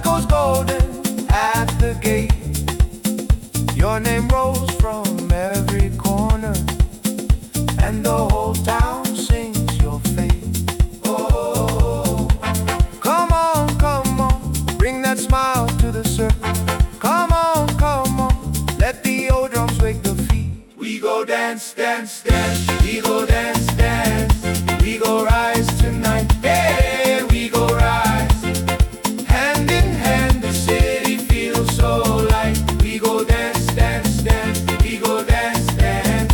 goes golden at the gate. Your name rolls from every corner, and the whole town sings your fate. Oh, come on, bring that smile to the circle. Come on, let the old drums wake the feet. We go dance, dance, dance. We go dance, dance. We go rise tonight. Hey, we go rise. Hand in hand, the city feels so light. We go dance, dance, dance. We go dance, dance.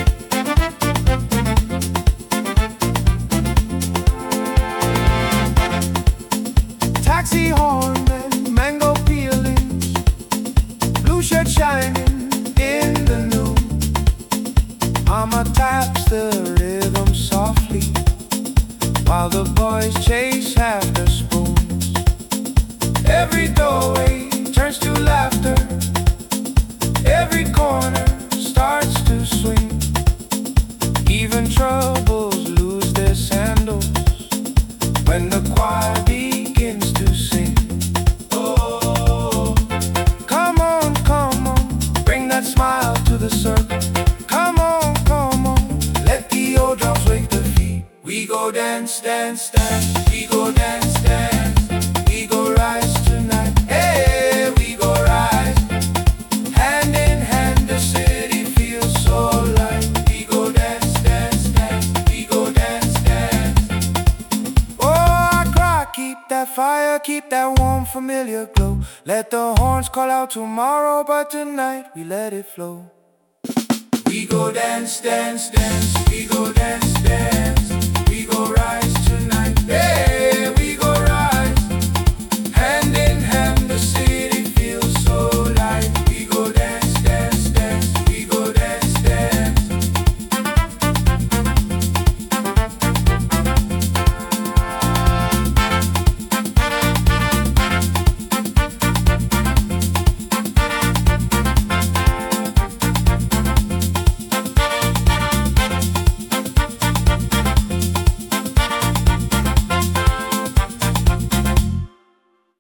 Taxi horn and mango peelings, blue shirt shining in the noon. Mama taps the rhythm softly, while the boys chase after spoons. Every doorway turns to laughter, every corner starts to swing. Even troubles lose their sandals when the choir begins to sing. Oh, come on, bring that smile to the circle. Come on, let the old drums wake the feet. We go dance, dance, dance. We go dance, dance. We go rise tonight. Hey, we go rise. Hand in hand, the city feels so light. We go dance, dance, dance. We go dance, dance. Oh, I cry, keep that fire, keep that warm, familiar glow. Let the horns call out tomorrow, but tonight we let it flow. We go dance, dance, dance. We go dance.